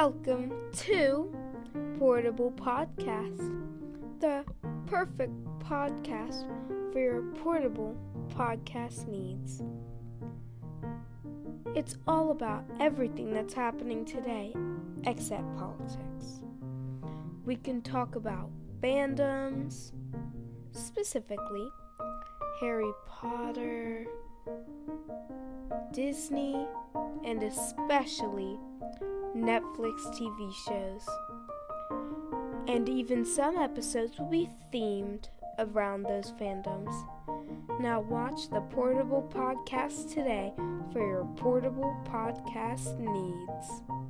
Welcome to Portable Podcast, the perfect podcast for your portable podcast needs. It's all about everything that's happening today, except politics. We can talk about fandoms, specifically Harry Potter, Disney, and especially Netflix TV shows. And even some episodes will be themed around those fandoms. Now watch the Portable Podcast today for your portable podcast needs.